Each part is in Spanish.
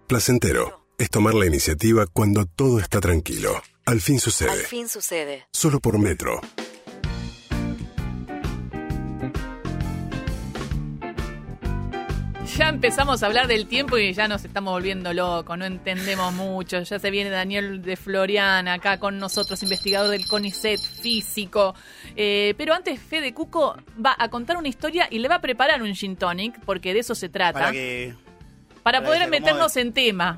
Placentero es tomar la iniciativa cuando todo está tranquilo. Al fin sucede. Al fin sucede. Solo por Metro. Ya empezamos a hablar del tiempo y ya nos estamos volviendo locos, no entendemos mucho. Ya se viene Daniel de Florian acá con nosotros, investigador del CONICET, físico. Pero antes Fede Cuco va a contar una historia y le va a preparar un gin tonic, porque de eso se trata. Para poder meternos en tema.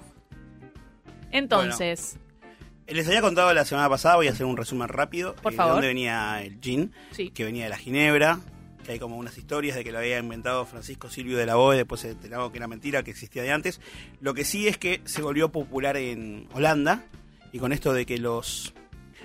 Entonces... Bueno, les había contado la semana pasada, voy a hacer un resumen rápido. Por favor. De dónde venía el gin, sí. Que venía de la ginebra, que hay como unas historias de que lo había inventado Francisco Silvio de la Boe, después se enteró que era mentira, que existía de antes. Lo que sí es que se volvió popular en Holanda, y con esto de que los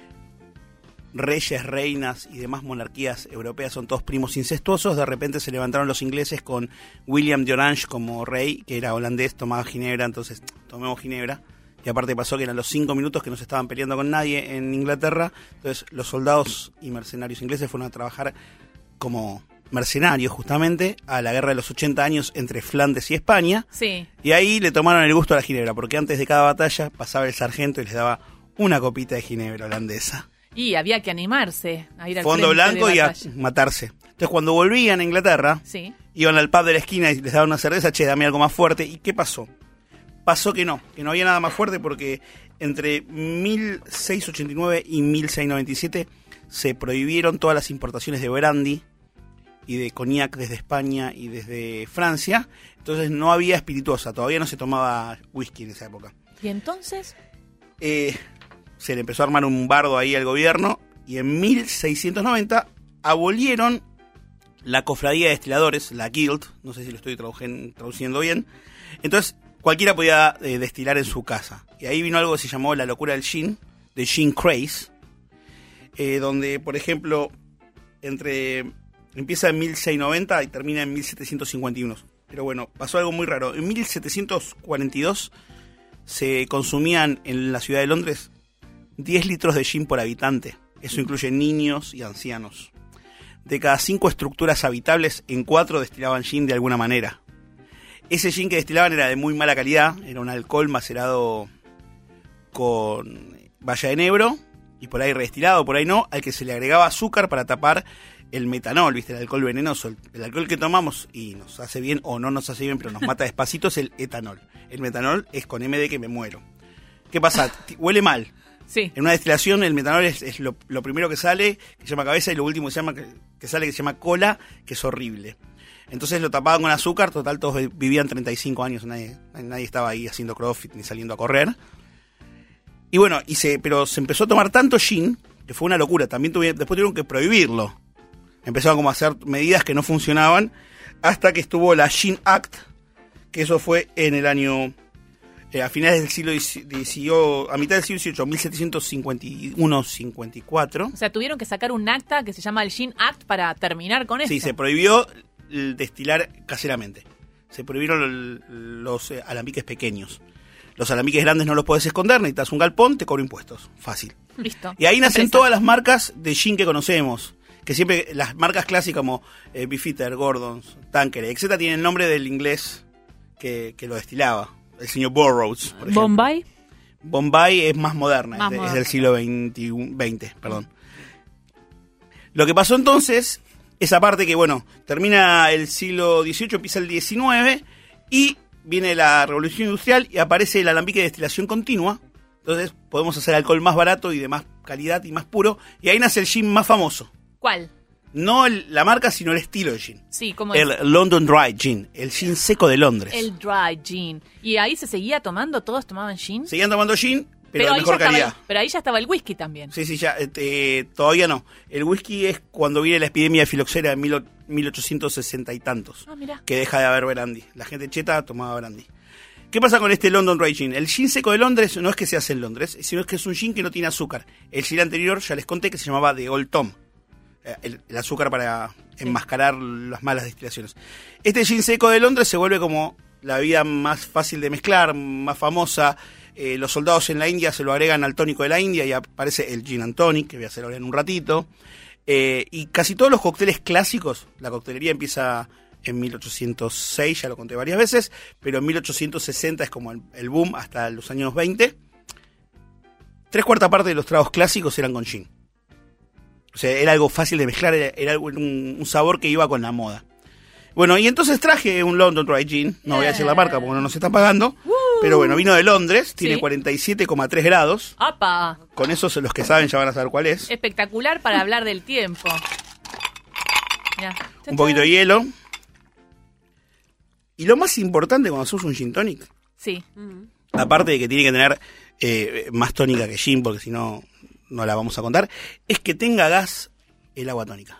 reyes, reinas y demás monarquías europeas son todos primos incestuosos, de repente se levantaron los ingleses con William de Orange como rey, que era holandés, tomaba ginebra, entonces tomemos ginebra. Y aparte pasó que eran los 5 minutos que no se estaban peleando con nadie en Inglaterra, entonces los soldados y mercenarios ingleses fueron a trabajar como mercenarios justamente a la guerra de los 80 años entre Flandes y España. Sí. Y ahí le tomaron el gusto a la ginebra, porque antes de cada batalla pasaba el sargento y les daba una copita de ginebra holandesa. Y había que animarse a ir al Fondo frente blanco de y a batalla. matarse. Entonces cuando volvían a Inglaterra, Sí. iban al pub de la esquina y les daban una cerveza, che, dame algo más fuerte. ¿Y qué pasó? Pasó que no había nada más fuerte, porque entre 1689 y 1697 se prohibieron todas las importaciones de brandy y de coñac desde España y desde Francia. Entonces no había espirituosa, todavía no se tomaba whisky en esa época. ¿Y entonces? Se le empezó a armar un bardo ahí al gobierno, y en 1690 abolieron la cofradía de destiladores, la Guild, no sé si lo estoy traduciendo bien. Entonces cualquiera podía destilar en su casa. Y ahí vino algo que se llamó la locura del gin, de gin craze, donde, por ejemplo, empieza en 1690 y termina en 1751. Pero bueno, pasó algo muy raro. En 1742 se consumían en la ciudad de Londres 10 litros de gin por habitante. Eso incluye niños y ancianos. De cada 5 estructuras habitables, en 4 destilaban gin de alguna manera. Ese gin que destilaban era de muy mala calidad, era un alcohol macerado con baya de enebro, y por ahí redestilado, por ahí no, al que se le agregaba azúcar para tapar el metanol, ¿viste? El alcohol venenoso, el alcohol que tomamos y nos hace bien o no nos hace bien, pero nos mata despacito, es el etanol. El metanol es con MD que me muero. ¿Qué pasa? Huele mal. Sí. En una destilación el metanol es lo primero que sale, que se llama cabeza, y lo último que sale, que se llama cola, que es horrible. Entonces lo tapaban con azúcar, total todos vivían 35 años, nadie estaba ahí haciendo CrossFit ni saliendo a correr. Y bueno, pero se empezó a tomar tanto gin, que fue una locura, después tuvieron que prohibirlo. Empezaron como a hacer medidas que no funcionaban, hasta que estuvo la Gin Act, que eso fue en el año, a finales del siglo XVIII, a mitad del siglo XVIII, 1751-54. O sea, tuvieron que sacar un acta que se llama el Gin Act para terminar con esto. Sí, se prohibió destilar caseramente. Se prohibieron los alambiques pequeños. Los alambiques grandes no los podés esconder, necesitas un galpón, te cobro impuestos. Fácil. Listo. Y ahí nacen Empresa. todas las marcas de gin que conocemos. Que siempre, las marcas clásicas como Beefeater, Gordon's, Tanqueray, etc. tienen el nombre del inglés que lo destilaba. El señor Burroughs, por ejemplo. ¿Bombay? Bombay es más moderna, Más es moderna. del siglo XX, perdón. Lo que pasó entonces, esa parte que, bueno, termina el siglo XVIII, empieza el XIX, y viene la revolución industrial y aparece el alambique de destilación continua. Entonces podemos hacer alcohol más barato y de más calidad y más puro, y ahí nace el gin más famoso. ¿Cuál? No la marca, sino el estilo de gin. Sí, ¿cómo es? El London Dry Gin, el gin seco de Londres. El dry gin. ¿Y ahí se seguía tomando? ¿Todos tomaban gin? Seguían tomando gin, pero de ahí mejor ya estaba calidad. pero ahí ya estaba el whisky también. Sí, ya, todavía no. El whisky es cuando viene la epidemia de filoxera en 1860 y tantos. Ah, mirá. Que deja de haber brandy. La gente cheta tomaba brandy. ¿Qué pasa con este London Dry Gin? El gin seco de Londres no es que se hace en Londres, sino que es un gin que no tiene azúcar. El gin anterior ya les conté que se llamaba The Old Tom. El azúcar para enmascarar las malas destilaciones. Este gin seco de Londres se vuelve como la vida más fácil de mezclar, más famosa. Los soldados en la India se lo agregan al tónico de la India y aparece el gin and tonic, que voy a hacer ahora en un ratito. Y casi todos los cócteles clásicos, la coctelería empieza en 1806, ya lo conté varias veces, pero en 1860 es como el boom hasta los años 20. 3/4 parte de los tragos clásicos eran con gin. O sea, era algo fácil de mezclar, era un sabor que iba con la moda. Bueno, y entonces traje un London Dry Gin, no voy a decir la marca porque no nos están pagando, pero bueno, vino de Londres, tiene Sí. 47,3 grados. ¡Apa! Con eso los que saben ya van a saber cuál es. Espectacular para hablar del tiempo. Mirá. Un poquito de hielo. Y lo más importante cuando sos un gin tonic, Sí. aparte de que tiene que tener más tónica que gin, porque si no, no la vamos a contar, es que tenga gas el agua tónica.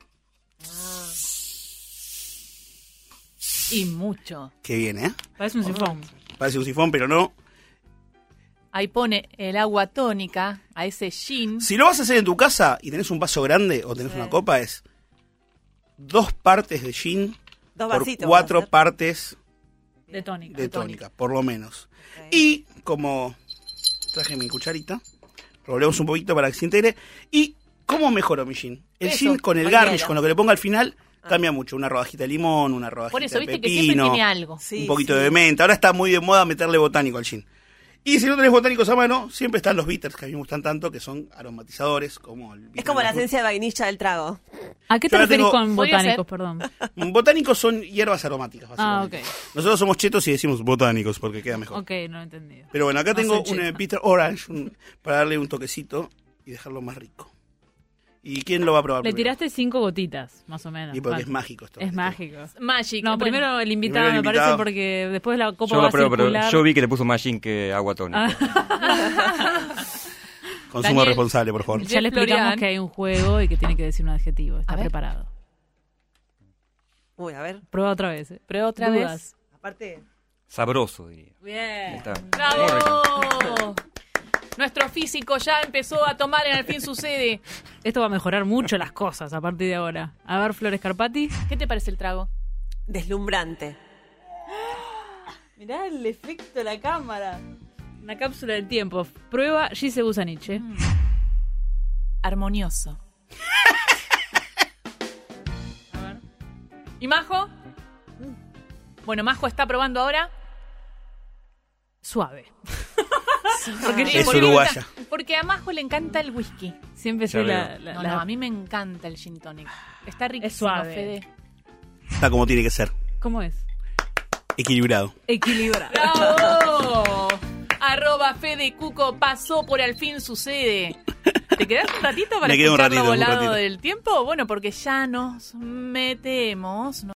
Y mucho. Que viene, ¿eh? Parece un sifón. Parece un sifón, pero no. Ahí pone el agua tónica a ese gin. Si lo vas a hacer en tu casa y tenés un vaso grande o tenés una copa, es 2 partes de gin Dos por vasitos. 4 partes De tónica. de tónica, por lo menos. Y como traje mi cucharita, revolvemos un poquito para que se integre. ¿Y cómo mejoro mi gin? El Eso, gin con el con garnish, hielo. con lo que le ponga al final, cambia mucho. Una rodajita de limón, una rodajita Por eso, de viste pepino, que siempre tiene algo. Sí, un poquito sí. de menta. Ahora está muy de moda meterle botánico al gin. Y si no tenés botánicos a mano, siempre están los bitters, que a mí me gustan tanto, que son aromatizadores, como el Es como la bitter. esencia de vainilla del trago. ¿A qué te Yo ahora referís tengo- con Podría botánicos, ser. perdón? Botánicos son hierbas aromáticas, básicamente. Ah, Nosotros somos chetos y decimos botánicos porque queda mejor. Ok, no he entendido. Pero bueno, acá No tengo soy un cheta. bitter orange para darle un toquecito y dejarlo más rico. ¿Y quién lo va a probar Le primero? tiraste 5 gotitas, más o menos. Y porque Ah, es mágico esto. Es mágico. Magic. No, Bueno, primero el invitado, Primero el me parece, invitado. porque después la copa Yo va lo a pruebo, pero circular. yo vi que le puso más gin que agua tónica. Consumo Daniel, responsable, por favor. Ya le explicamos Florian. que hay un juego y que tiene que decir un adjetivo. Está A ver. preparado. Uy, a ver. Prueba otra vez. Prueba otra Dudas. vez. Aparte, Sabroso, diría. Bien. Está. ¡Bravo! Nuestro físico ya empezó a tomar en Al fin sucede. Esto va a mejorar mucho las cosas a partir de ahora. A ver, Flores Carpati. ¿Qué te parece el trago? deslumbrante. Mirá el efecto de la cámara. Una cápsula del tiempo. Prueba Gise Busaniche. Armonioso. A ver. ¿Y Majo? Bueno, Majo está probando ahora. Suave. Es uruguaya. Porque a Majo le encanta el whisky. Siempre Ya soy veo. No, a mí me encanta el gin tonic. Está riquísimo, suave. Fede. Está como tiene que ser. ¿Cómo es? Equilibrado. Equilibrado. ¡Bravo! @ Fede Cuco pasó por Al fin sucede. ¿Te quedás un ratito para Me quedo un escuchar lo ratito, un volado ratito. del tiempo? Bueno, porque ya nos metemos.